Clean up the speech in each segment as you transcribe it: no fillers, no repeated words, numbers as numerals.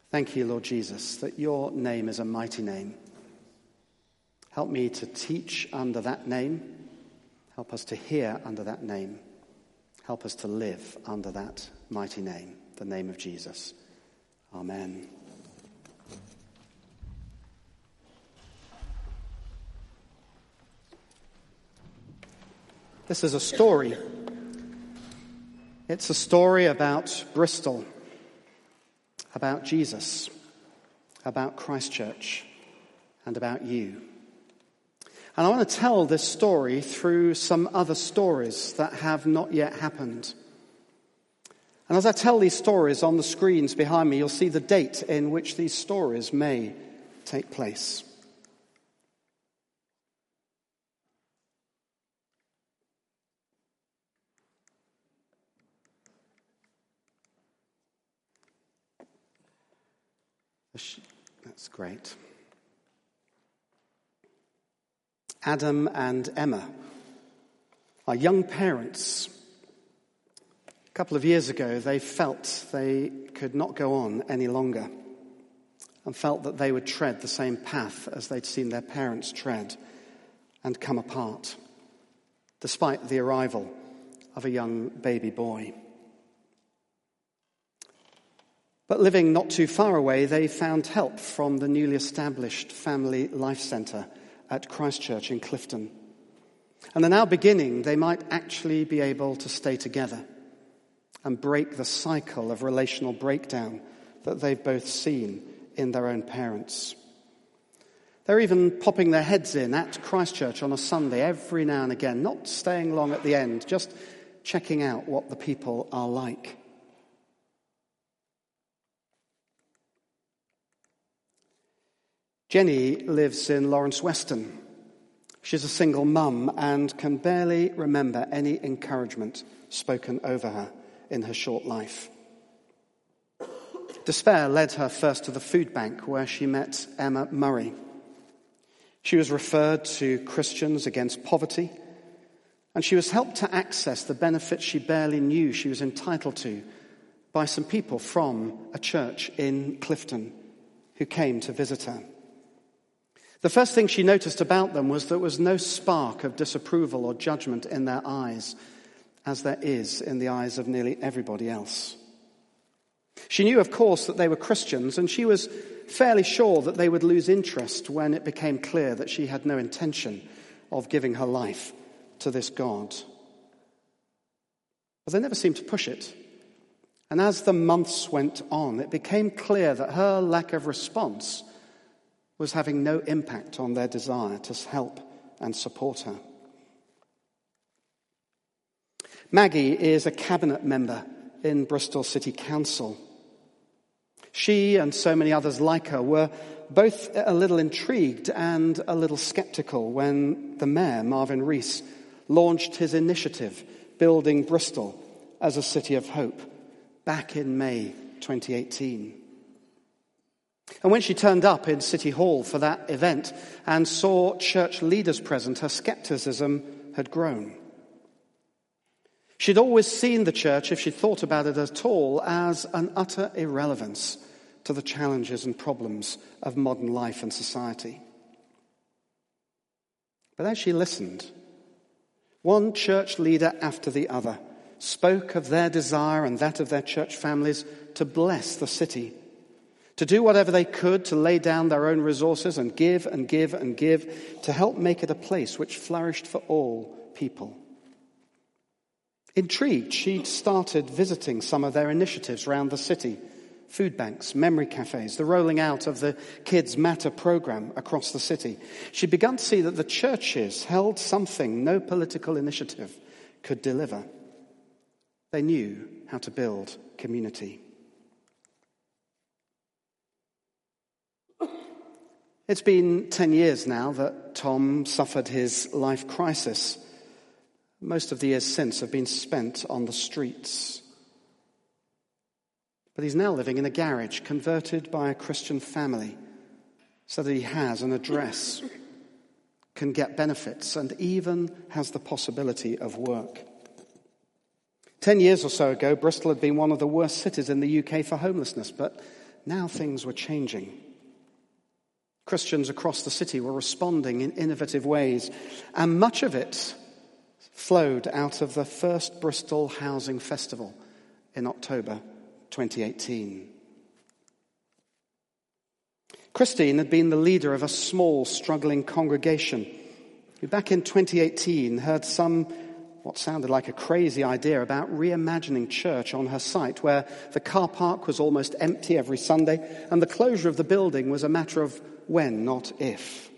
Thank you, Lord Jesus, that your name is a mighty name. Help me to teach under that name. Help us to hear under that name. Help us to live under that mighty name, the name of Jesus. Amen. This is a story. It's a story about Bristol, about Jesus, about Christchurch, and about you. And I want to tell this story through some other stories that have not yet happened. And as I tell these stories on the screens behind me, you'll see the date in which these stories may take place. That's great. Adam and Emma are young parents. A couple of years ago, they felt they could not go on any longer and felt that they would tread the same path as they'd seen their parents tread and come apart, despite the arrival of a young baby boy. But living not too far away, they found help from the newly established Family Life Centre at Christchurch in Clifton. And they're now beginning, they might actually be able to stay together and break the cycle of relational breakdown that they've both seen in their own parents. They're even popping their heads in at Christchurch on a Sunday every now and again, not staying long at the end, just checking out what the people are like. Jenny lives in Lawrence Weston. She's a single mum and can barely remember any encouragement spoken over her in her short life. Despair led her first to the food bank where she met Emma Murray. She was referred to Christians Against Poverty, and she was helped to access the benefits she barely knew she was entitled to by some people from a church in Clifton who came to visit her. The first thing she noticed about them was there was no spark of disapproval or judgment in their eyes, as there is in the eyes of nearly everybody else. She knew, of course, that they were Christians, and she was fairly sure that they would lose interest when it became clear that she had no intention of giving her life to this God. But they never seemed to push it. And as the months went on, it became clear that her lack of response was having no impact on their desire to help and support her. Maggie is a cabinet member in Bristol City Council. She and so many others like her were both a little intrigued and a little sceptical when the mayor, Marvin Rees, launched his initiative, Building Bristol as a City of Hope, back in May 2018. And when she turned up in City Hall for that event and saw church leaders present, her scepticism had grown. She'd always seen the church, if she'd thought about it at all, as an utter irrelevance to the challenges and problems of modern life and society. But as she listened, one church leader after the other spoke of their desire and that of their church families to bless the city, to do whatever they could to lay down their own resources and give and give and give to help make it a place which flourished for all people. Intrigued, she started visiting some of their initiatives around the city, food banks, memory cafes, the rolling out of the Kids Matter program across the city. She'd begun to see that the churches held something no political initiative could deliver. They knew how to build community. It's been 10 years now that Tom suffered his life crisis. Most of the years since have been spent on the streets. But he's now living in a garage converted by a Christian family so that he has an address, can get benefits, and even has the possibility of work. 10 years or so ago, Bristol had been one of the worst cities in the UK for homelessness, but now things were changing. Christians across the city were responding in innovative ways, and much of it flowed out of the first Bristol Housing Festival in October 2018. Christine had been the leader of a small, struggling congregation who back in 2018 heard what sounded like a crazy idea about reimagining church on her site, where the car park was almost empty every Sunday and the closure of the building was a matter of when, not if.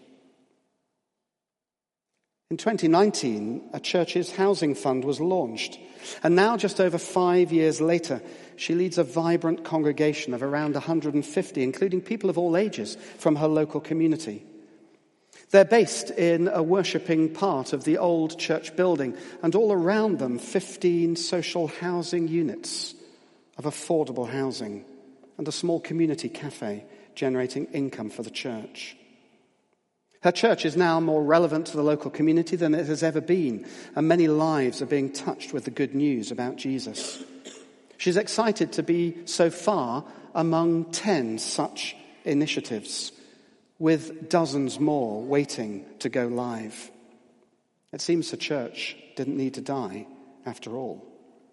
In 2019, a church's housing fund was launched, and now just over 5 years later, she leads a vibrant congregation of around 150, including people of all ages from her local community. They're based in a worshipping part of the old church building, and all around them 15 social housing units of affordable housing and a small community cafe generating income for the church. Her church is now more relevant to the local community than it has ever been, and many lives are being touched with the good news about Jesus. She's excited to be so far among 10 such initiatives, with dozens more waiting to go live. It seems the church didn't need to die after all.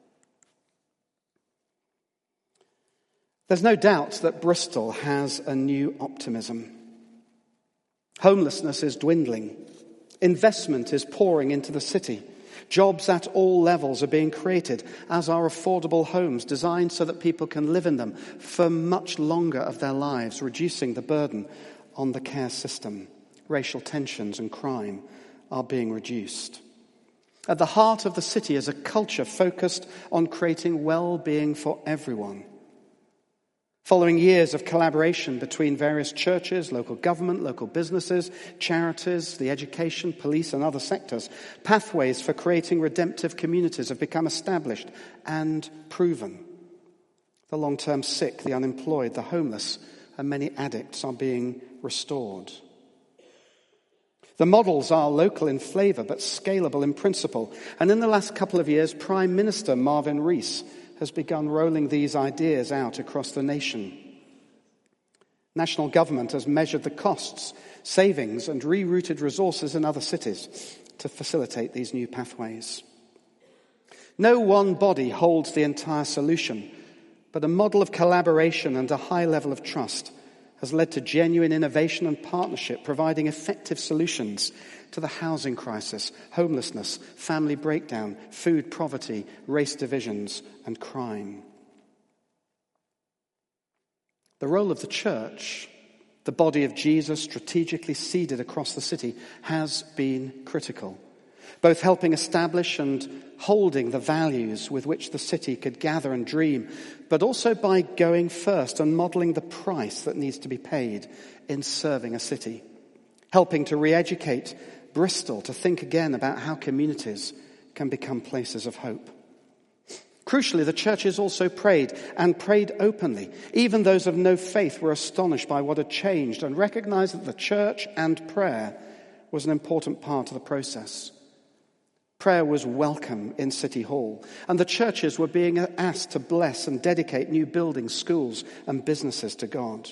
There's no doubt that Bristol has a new optimism. Homelessness is dwindling. Investment is pouring into the city. Jobs at all levels are being created, as are affordable homes designed so that people can live in them for much longer of their lives, reducing the burden on the care system. Racial tensions and crime are being reduced. At the heart of the city is a culture focused on creating well-being for everyone. Following years of collaboration between various churches, local government, local businesses, charities, the education, police and other sectors, pathways for creating redemptive communities have become established and proven. The long-term sick, the unemployed, the homeless, and many addicts are being restored. The models are local in flavour but scalable in principle. And in the last couple of years, Prime Minister Marvin Rees has begun rolling these ideas out across the nation. National government has measured the costs, savings and rerouted resources in other cities to facilitate these new pathways. No one body holds the entire solution, but a model of collaboration and a high level of trust has led to genuine innovation and partnership, providing effective solutions to the housing crisis, homelessness, family breakdown, food poverty, race divisions, and crime. The role of the church, the body of Jesus strategically seeded across the city, has been critical, both helping establish and holding the values with which the city could gather and dream, but also by going first and modelling the price that needs to be paid in serving a city, helping to re-educate Bristol to think again about how communities can become places of hope. Crucially, the churches also prayed, and prayed openly. Even those of no faith were astonished by what had changed and recognized that the church and prayer was an important part of the process. Prayer was welcome in City Hall, and the churches were being asked to bless and dedicate new buildings, schools, and businesses to God.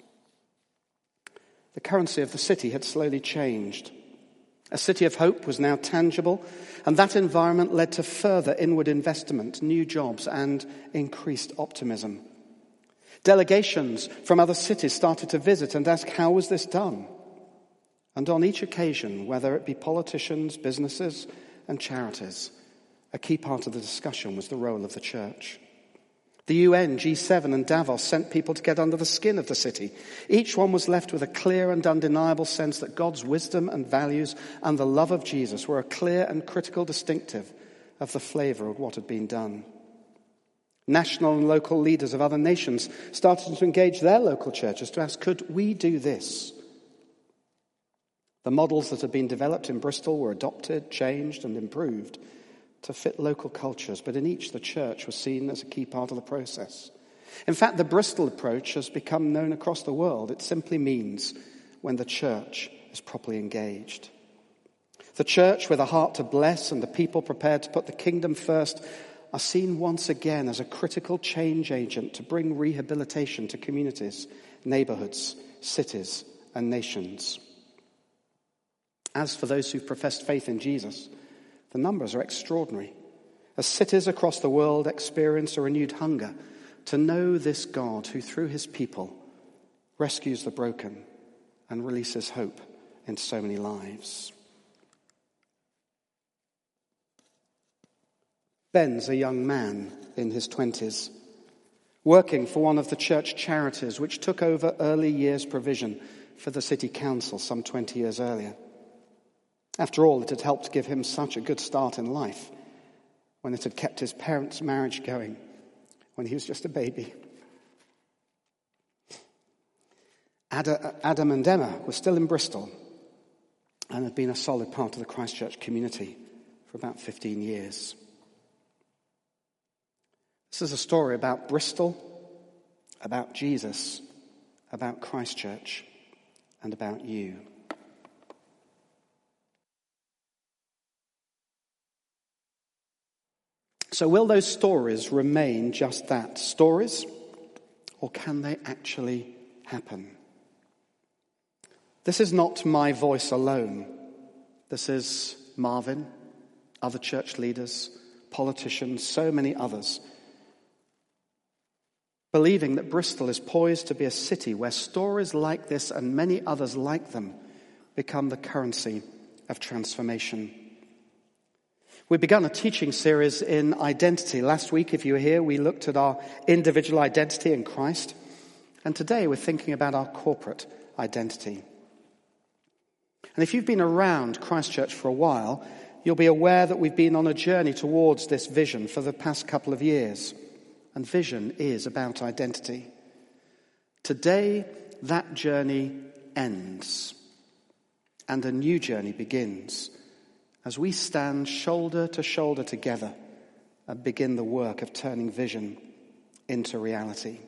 The currency of the city had slowly changed. A city of hope was now tangible, and that environment led to further inward investment, new jobs, and increased optimism. Delegations from other cities started to visit and ask, how was this done? And on each occasion, whether it be politicians, businesses, and charities, a key part of the discussion was the role of the church. The UN, G7 and Davos sent people to get under the skin of the city. Each one was left with a clear and undeniable sense that God's wisdom and values and the love of Jesus were a clear and critical distinctive of the flavour of what had been done. National and local leaders of other nations started to engage their local churches to ask, could we do this? The models that had been developed in Bristol were adopted, changed and improved to fit local cultures, but in each the church was seen as a key part of the process. In fact, the Bristol approach has become known across the world. It simply means when the church is properly engaged. The church with a heart to bless and the people prepared to put the kingdom first are seen once again as a critical change agent to bring rehabilitation to communities, neighborhoods, cities, and nations. As for those who've professed faith in Jesus, the numbers are extraordinary, as cities across the world experience a renewed hunger to know this God who, through his people, rescues the broken and releases hope in so many lives. Ben's a young man in his 20s, working for one of the church charities which took over early years provision for the city council some 20 years earlier. After all, it had helped give him such a good start in life when it had kept his parents' marriage going when he was just a baby. Adam and Emma were still in Bristol and had been a solid part of the Christchurch community for about 15 years. This is a story about Bristol, about Jesus, about Christchurch, and about you. So will those stories remain just that, stories, or can they actually happen? This is not my voice alone. This is Marvin, other church leaders, politicians, so many others, believing that Bristol is poised to be a city where stories like this and many others like them become the currency of transformation. We've begun a teaching series in identity. Last week, if you were here, we looked at our individual identity in Christ. And today we're thinking about our corporate identity. And if you've been around Christchurch for a while, you'll be aware that we've been on a journey towards this vision for the past couple of years. And vision is about identity. Today, that journey ends. And a new journey begins as we stand shoulder to shoulder together and begin the work of turning vision into reality.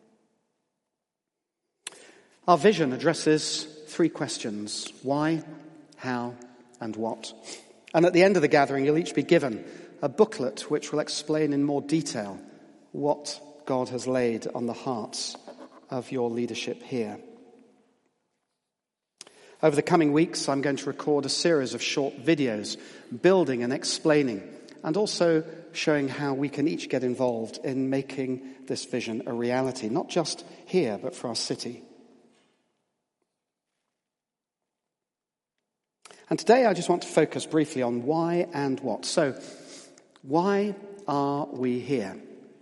Our vision addresses 3 questions: why, how, and what. And at the end of the gathering, you'll each be given a booklet which will explain in more detail what God has laid on the hearts of your leadership here. Over the coming weeks, I'm going to record a series of short videos building and explaining, and also showing how we can each get involved in making this vision a reality, not just here, but for our city. And today I just want to focus briefly on why and what. So, why are we here?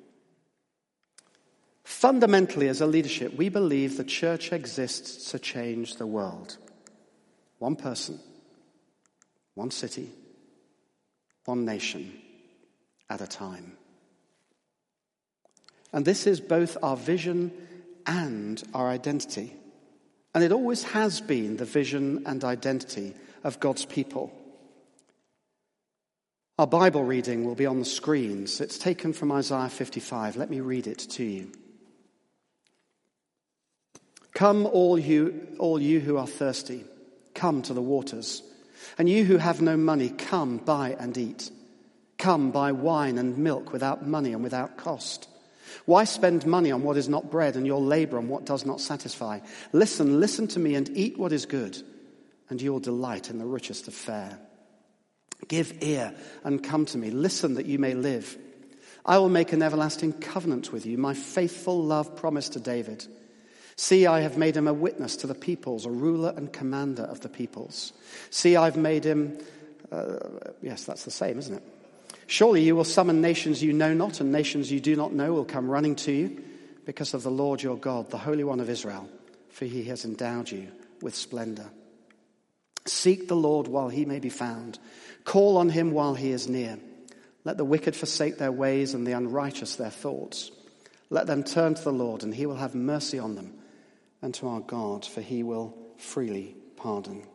Fundamentally, as a leadership, we believe the church exists to change the world. One person, one city, one nation at a time. And this is both our vision and our identity. And it always has been the vision and identity of God's people. Our Bible reading will be on the screens. It's taken from Isaiah 55. Let me read it to you. Come, all you who are thirsty, come to the waters. And you who have no money, come, buy and eat. Come, buy wine and milk without money and without cost. Why spend money on what is not bread and your labor on what does not satisfy? Listen to me and eat what is good, and you will delight in the richest of fare. Give ear and come to me. Listen that you may live. I will make an everlasting covenant with you, my faithful love promised to David. See, I have made him a witness to the peoples, a ruler and commander of the peoples. See, I've made him... yes, that's the same, isn't it? Surely you will summon nations you know not, and nations you do not know will come running to you because of the Lord your God, the Holy One of Israel, for he has endowed you with splendor. Seek the Lord while he may be found. Call on him while he is near. Let the wicked forsake their ways and the unrighteous their thoughts. Let them turn to the Lord, and he will have mercy on them, and to our God, for he will freely pardon.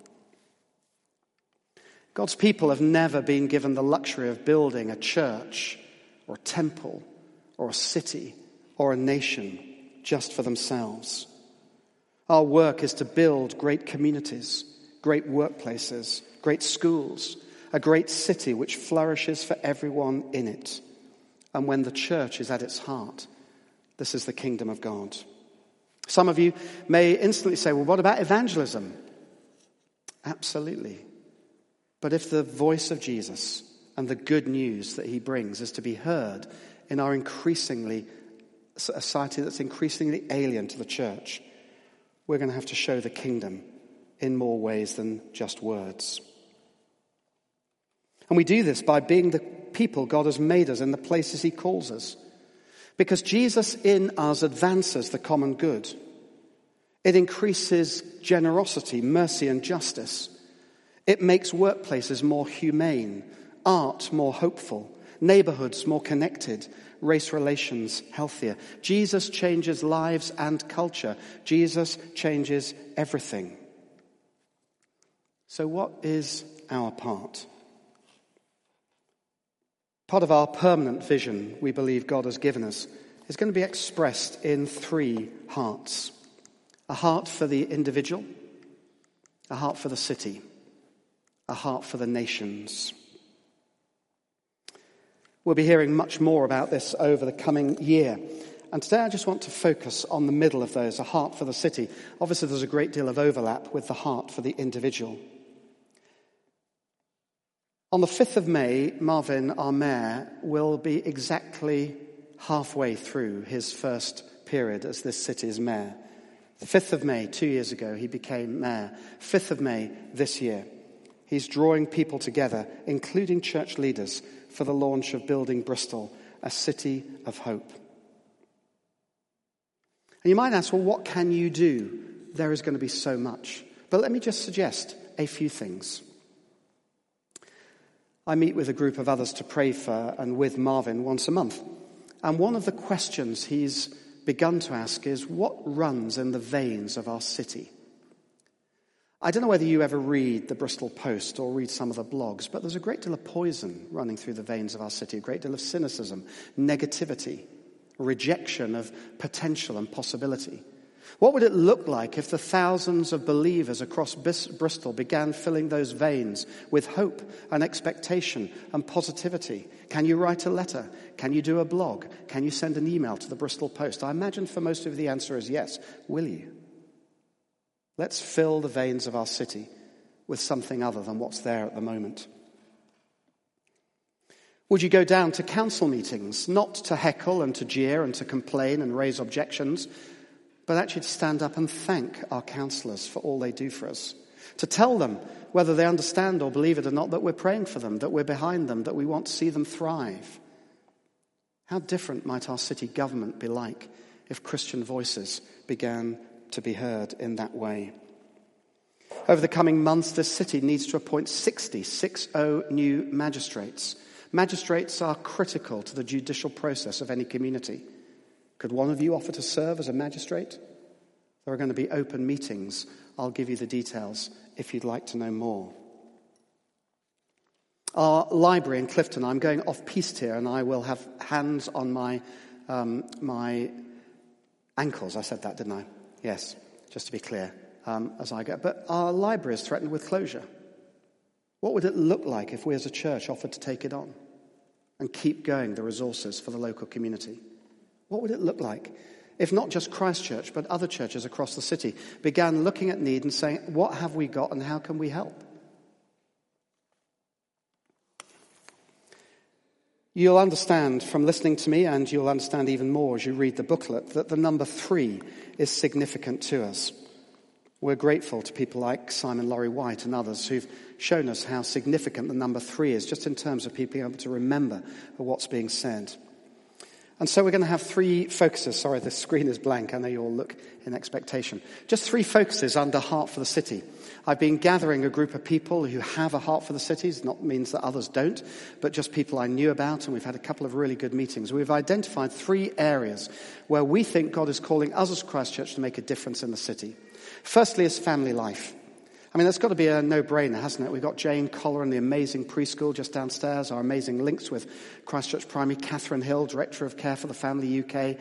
God's people have never been given the luxury of building a church or a temple or a city or a nation just for themselves. Our work is to build great communities, great workplaces, great schools, a great city which flourishes for everyone in it. and when the church is at its heart, this is the kingdom of God. Some of you may instantly say, well, what about evangelism? Absolutely. But if the voice of Jesus and the good news that he brings is to be heard in our society that's increasingly alien to the church, we're going to have to show the kingdom in more ways than just words. And we do this by being the people God has made us in the places he calls us. Because Jesus in us advances the common good. It increases generosity, mercy, and justice. It makes workplaces more humane, art more hopeful, neighborhoods more connected, race relations healthier. Jesus changes lives and culture. Jesus changes everything. So what is our part? Part of our permanent vision we believe God has given us is going to be expressed in 3 hearts. A heart for the individual, a heart for the city, a heart for the nations. We'll be hearing much more about this over the coming year. And today I just want to focus on the middle of those, a heart for the city. Obviously there's a great deal of overlap with the heart for the individual. On the 5th of May, Marvin, our mayor, will be exactly halfway through his first period as this city's mayor. The 5th of May, 2 years ago, he became mayor. 5th of May this year. He's drawing people together, including church leaders, for the launch of Building Bristol, a city of hope. And you might ask, well, what can you do? There is going to be so much. But let me just suggest a few things. I meet with a group of others to pray for and with Marvin once a month. And one of the questions he's begun to ask is, what runs in the veins of our city? I don't know whether you ever read the Bristol Post or read some of the blogs, but there's a great deal of poison running through the veins of our city, a great deal of cynicism, negativity, rejection of potential and possibility. What would it look like if the thousands of believers across Bristol began filling those veins with hope and expectation and positivity? Can you write a letter? Can you do a blog? Can you send an email to the Bristol Post? I imagine for most of you the answer is yes. Will you? Let's fill the veins of our city with something other than what's there at the moment. Would you go down to council meetings, not to heckle and to jeer and to complain and raise objections, but actually to stand up and thank our councillors for all they do for us. To tell them, whether they understand or believe it or not, that we're praying for them, that we're behind them, that we want to see them thrive. How different might our city government be like if Christian voices began to be heard in that way? Over the coming months, this city needs to appoint 60 new magistrates. Magistrates are critical to the judicial process of any community. Could one of you offer to serve as a magistrate? There are going to be open meetings. I'll give you the details if you'd like to know more. Our library in Clifton, I'm going off-piste here, and I will have hands on my ankles. I said that, didn't I? Yes, just to be clear, as I go. But our library is threatened with closure. What would it look like if we as a church offered to take it on and keep going the resources for the local community? What would it look like if not just Christchurch, but other churches across the city began looking at need and saying, what have we got and how can we help? You'll understand from listening to me, and you'll understand even more as you read the booklet, that the number 3 is significant to us. We're grateful to people like Simon Laurie White and others who've shown us how significant the number 3 is, just in terms of people being able to remember what's being said. And so we're going to have 3 focuses. Sorry, the screen is blank. I know you all look in expectation. Just 3 focuses under Heart for the City. I've been gathering a group of people who have a heart for the city. It not means that others don't, but just people I knew about, and we've had a couple of really good meetings. We've identified 3 areas where we think God is calling us as Christchurch to make a difference in the city. Firstly is family life. I mean, that's got to be a no-brainer, hasn't it? We've got Jane Collar and the amazing preschool just downstairs, our amazing links with Christchurch Primary, Catherine Hill, Director of Care for the Family UK,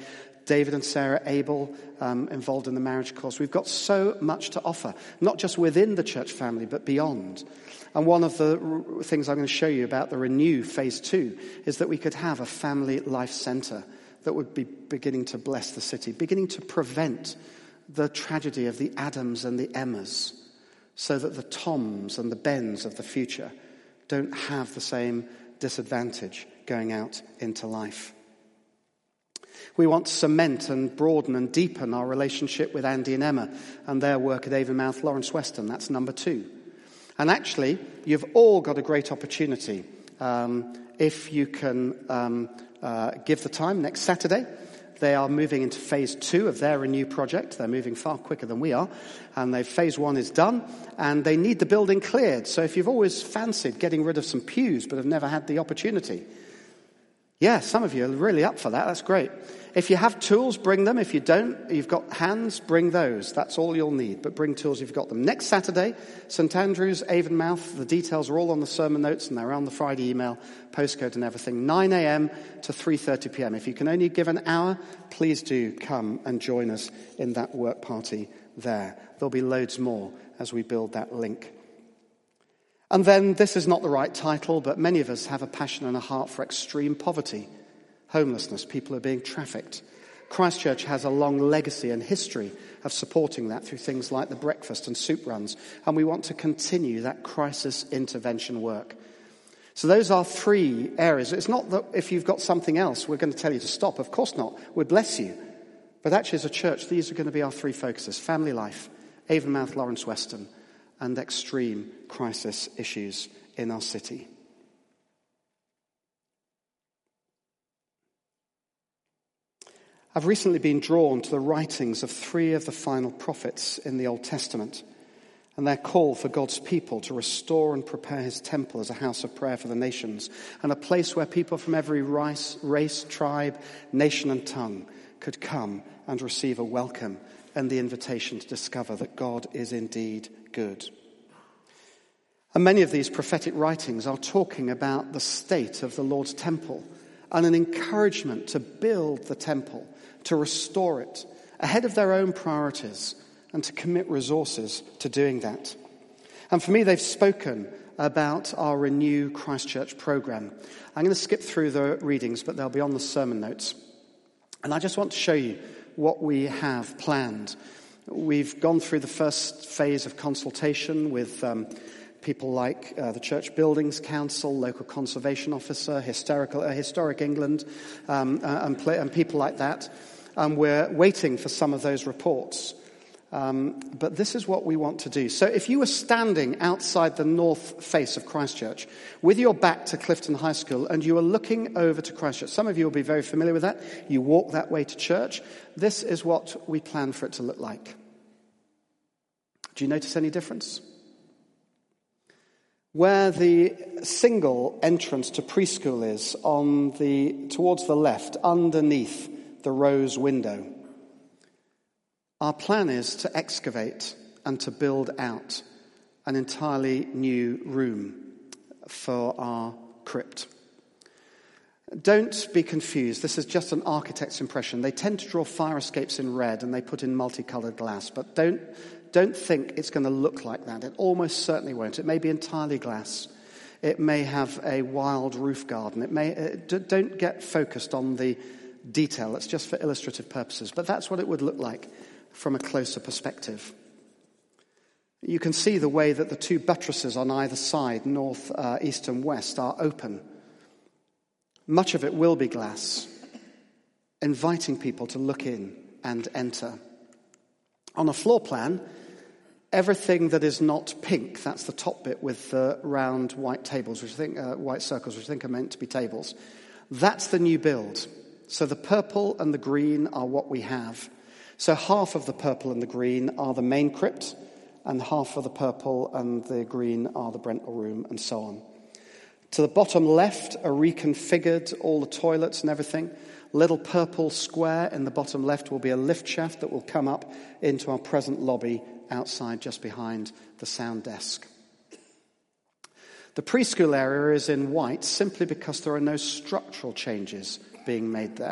David and Sarah Abel involved in the marriage course. We've got so much to offer, not just within the church family, but beyond. And one of the things I'm going to show you about the Renew Phase 2 is that we could have a family life centre that would be beginning to bless the city, beginning to prevent the tragedy of the Adams and the Emmas, so that the Toms and the Bens of the future don't have the same disadvantage going out into life. We want to cement and broaden and deepen our relationship with Andy and Emma and their work at Avonmouth Lawrence Weston. That's number 2. And actually, you've all got a great opportunity if you can give the time next Saturday. They are moving into phase 2 of their Renew project. They're moving far quicker than we are. And phase 1 is done. And they need the building cleared. So if you've always fancied getting rid of some pews but have never had the opportunity, yeah, some of you are really up for that. That's great. If you have tools, bring them. If you don't, you've got hands, bring those. That's all you'll need. But bring tools if you've got them. Next Saturday, St Andrews, Avonmouth. The details are all on the sermon notes and they're on the Friday email, postcode and everything. 9 a.m. to 3:30 p.m. If you can only give an hour, please do come and join us in that work party there. There'll be loads more as we build that link. And then, this is not the right title, but many of us have a passion and a heart for extreme poverty, homelessness, people are being trafficked. Christchurch has a long legacy and history of supporting that through things like the breakfast and soup runs, and we want to continue that crisis intervention work. So those are 3 areas. It's not that if you've got something else, we're going to tell you to stop. Of course not. We bless you. But actually, as a church, these are going to be our 3 focuses: family life, Avonmouth Lawrence Weston, and extreme crisis issues in our city. I've recently been drawn to the writings of 3 of the final prophets in the Old Testament and their call for God's people to restore and prepare his temple as a house of prayer for the nations and a place where people from every race, tribe, nation and tongue could come and receive a welcome and the invitation to discover that God is indeed good. And many of these prophetic writings are talking about the state of the Lord's temple and an encouragement to build the temple, to restore it, ahead of their own priorities, and to commit resources to doing that. And for me, they've spoken about our Renew Christchurch program. I'm going to skip through the readings, but they'll be on the sermon notes. And I just want to show you what we have planned. We've gone through the first phase of consultation with people like the Church Buildings Council, local conservation officer, Historic England, and people like that. We're waiting for some of those reports. But this is what we want to do. So if you were standing outside the north face of Christchurch with your back to Clifton High School and you were looking over to Christchurch, some of you will be very familiar with that. You walk that way to church. This is what we plan for it to look like. Do you notice any difference? Where the single entrance to preschool is towards the left, underneath the rose window, our plan is to excavate and to build out an entirely new room for our crypt. Don't be confused. This is just an architect's impression. They tend to draw fire escapes in red and they put in multicolored glass, but don't think it's going to look like that. It almost certainly won't. It may be entirely glass. It may have a wild roof garden. Don't get focused on the detail. It's just for illustrative purposes. But that's what it would look like from a closer perspective. You can see the way that the 2 buttresses on either side, north, east and west, are open. Much of it will be glass, inviting people to look in and enter. On a floor plan, everything that is not pink, that's the top bit with the round white tables, white circles, which I think are meant to be tables. That's the new build. So the purple and the green are what we have. So half of the purple and the green are the main crypt, and half of the purple and the green are the Brentwell room, and so on. To the bottom left are reconfigured, all the toilets and everything. Little purple square in the bottom left will be a lift shaft that will come up into our present lobby outside just behind the sound desk. The preschool area is in white simply because there are no structural changes being made there.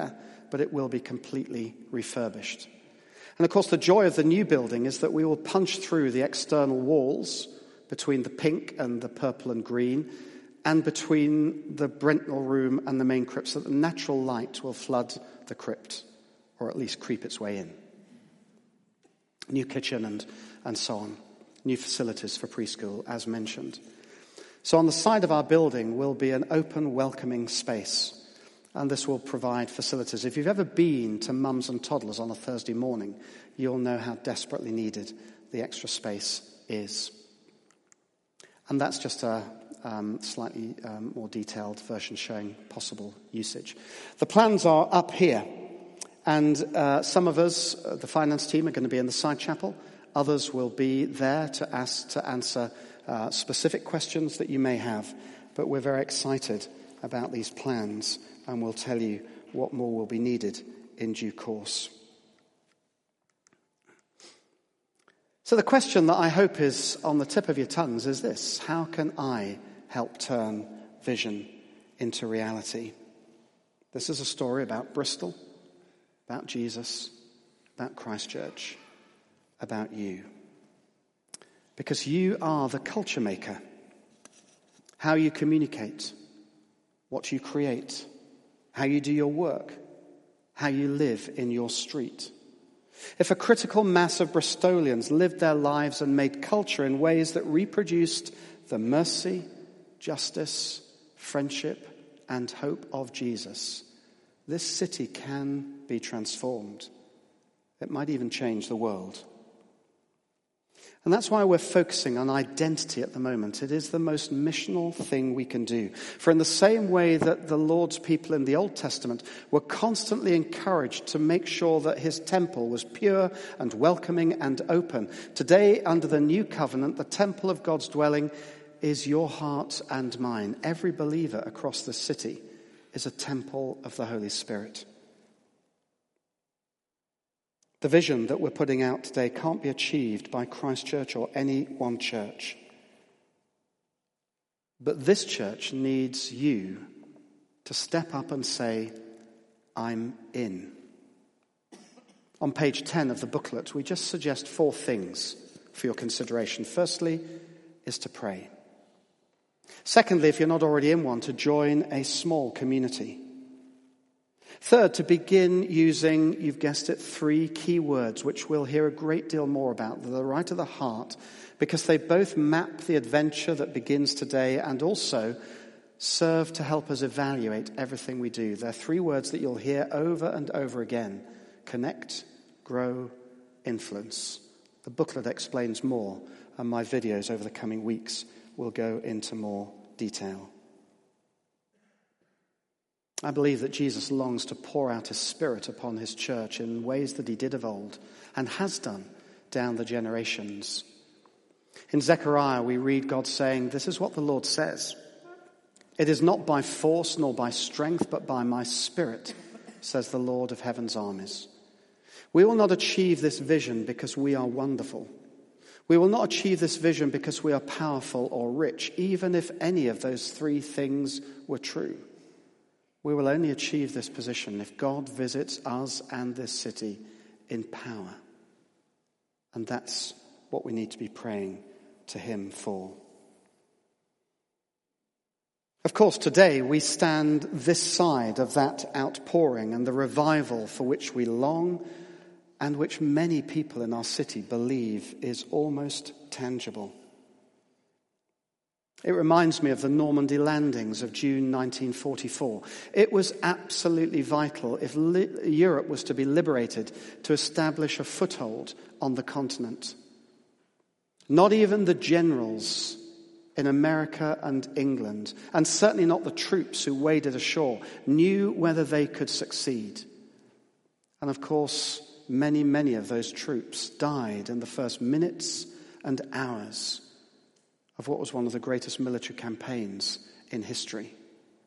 but it will be completely refurbished. And of course, the joy of the new building is that we will punch through the external walls between the pink and the purple and green, and between the Brentnell room and the main crypt, so that the natural light will flood the crypt, or at least creep its way in. New kitchen and so on. New facilities for preschool, as mentioned. So on the side of our building will be an open, welcoming space, and this will provide facilities. If you've ever been to Mums and Toddlers on a Thursday morning, you'll know how desperately needed the extra space is. And that's just a slightly more detailed version showing possible usage. The plans are up here, and some of us, the finance team, are going to be in the side chapel. Others will be there to answer specific questions that you may have. But we're very excited about these plans, and we'll tell you what more will be needed in due course. So the question that I hope is on the tip of your tongues is this: how can I help turn vision into reality? This is a story about Bristol, about Jesus, about Christchurch, about you. Because you are the culture maker. How you communicate, what you create, how you do your work, how you live in your street. If a critical mass of Bristolians lived their lives and made culture in ways that reproduced the mercy, justice, friendship, and hope of Jesus, this city can be transformed. It might even change the world. And that's why we're focusing on identity at the moment. It is the most missional thing we can do. For in the same way that the Lord's people in the Old Testament were constantly encouraged to make sure that his temple was pure and welcoming and open, today under the new covenant, the temple of God's dwelling is your heart and mine. Every believer across the city is a temple of the Holy Spirit. The vision that we're putting out today can't be achieved by Christchurch or any one church. But this church needs you to step up and say, I'm in. On page 10 of the booklet, we just suggest 4 things for your consideration. Firstly, is to pray. Secondly, if you're not already in one, to join a small community. Third, to begin using, you've guessed it, 3 key words, which we'll hear a great deal more about. They're right at the heart, because they both map the adventure that begins today and also serve to help us evaluate everything we do. They're 3 words that you'll hear over and over again: connect, grow, influence. The booklet explains more, and my videos over the coming weeks will go into more detail. I believe that Jesus longs to pour out his Spirit upon his church in ways that he did of old and has done down the generations. In Zechariah, we read God saying, "This is what the Lord says. It is not by force nor by strength, but by my Spirit, says the Lord of heaven's armies." We will not achieve this vision because we are wonderful. We will not achieve this vision because we are powerful or rich, even if any of those 3 things were true. We will only achieve this position if God visits us and this city in power. And that's what we need to be praying to him for. Of course, today we stand this side of that outpouring and the revival for which we long and which many people in our city believe is almost tangible. It reminds me of the Normandy landings of June 1944. It was absolutely vital if Europe was to be liberated to establish a foothold on the continent. Not even the generals in America and England, and certainly not the troops who waded ashore, knew whether they could succeed. And of course, many, many of those troops died in the first minutes and hours of what was one of the greatest military campaigns in history.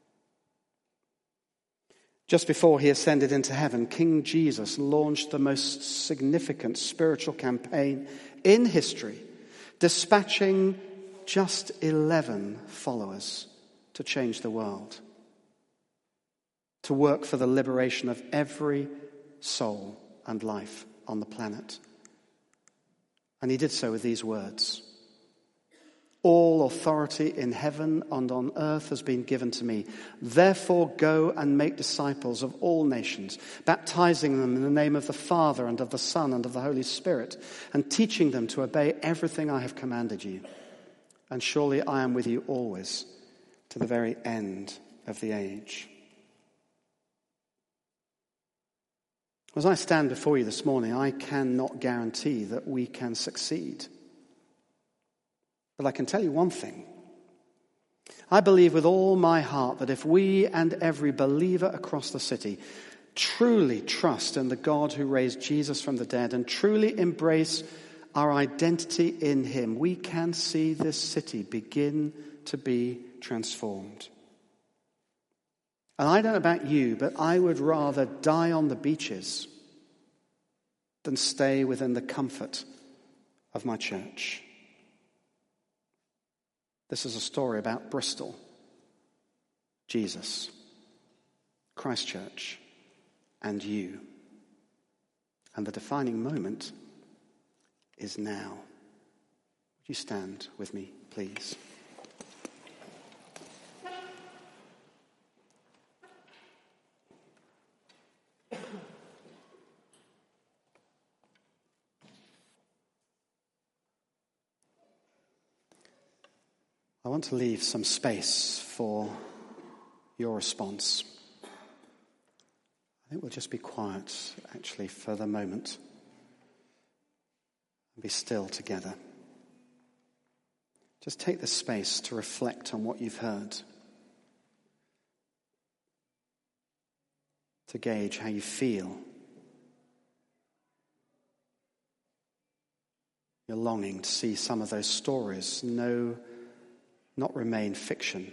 Just before he ascended into heaven, King Jesus launched the most significant spiritual campaign in history, dispatching just 11 followers to change the world. to work for the liberation of every soul and life on the planet. And he did so with these words: "All authority in heaven and on earth has been given to me. Therefore go and make disciples of all nations, baptizing them in the name of the Father and of the Son and of the Holy Spirit, and teaching them to obey everything I have commanded you. And surely I am with you always, to the very end of the age." As I stand before you this morning, I cannot guarantee that we can succeed. But I can tell you one thing. I believe with all my heart that if we and every believer across the city truly trust in the God who raised Jesus from the dead and truly embrace our identity in him, we can see this city begin to be transformed. And I don't know about you, but I would rather die on the beaches than stay within the comfort of my church. This is a story about Bristol, Jesus, Christchurch, and you. And the defining moment is now. Would you stand with me, please? I want to leave some space for your response. I think we'll just be quiet, actually, for the moment. And be still together. Just take the space to reflect on what you've heard. To gauge how you feel. You're longing to see some of those stories not remain fiction,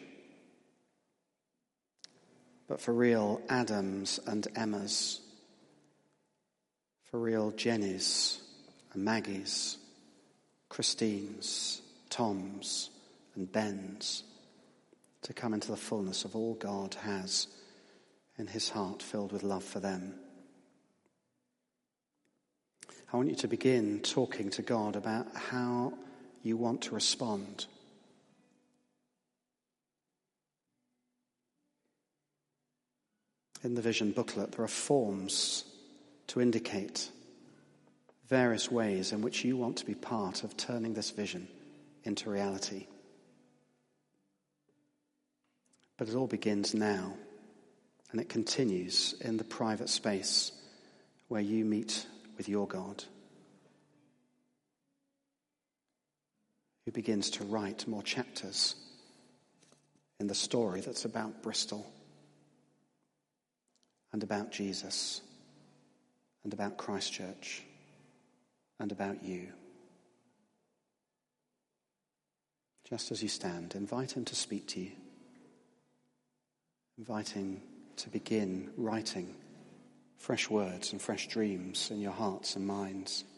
but for real Adams and Emmas, for real Jennies and Maggies, Christines, Toms and Bens, to come into the fullness of all God has in his heart filled with love for them. I want you to begin talking to God about how you want to respond. In the vision booklet, there are forms to indicate various ways in which you want to be part of turning this vision into reality. But it all begins now, and it continues in the private space where you meet with your God, who begins to write more chapters in the story that's about Bristol, and about Jesus, and about Christchurch, and about you. Just as you stand, invite him to speak to you. Invite him to begin writing fresh words and fresh dreams in your hearts and minds.